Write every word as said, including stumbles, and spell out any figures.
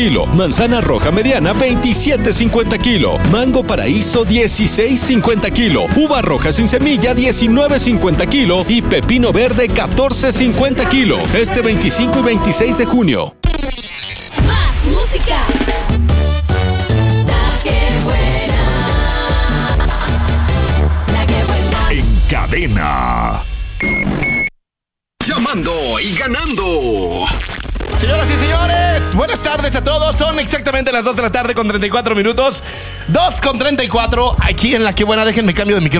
kilo. Manzana roja mediana, veintisiete cincuenta kilo. Mango paraíso, dieciséis cincuenta kilo. Uva roja sin semilla, diecinueve cincuenta kilo. Y pepino verde, catorce cincuenta kilo. Este veinticinco y veintiséis de junio. Más música. La que buena. La que buena. En cadena. Llamando y ganando. Señoras y señores, buenas tardes a todos. Son exactamente las dos de la tarde con treinta y cuatro minutos. dos con treinta y cuatro. Aquí en La Que Buena, déjenme cambio de micrófono.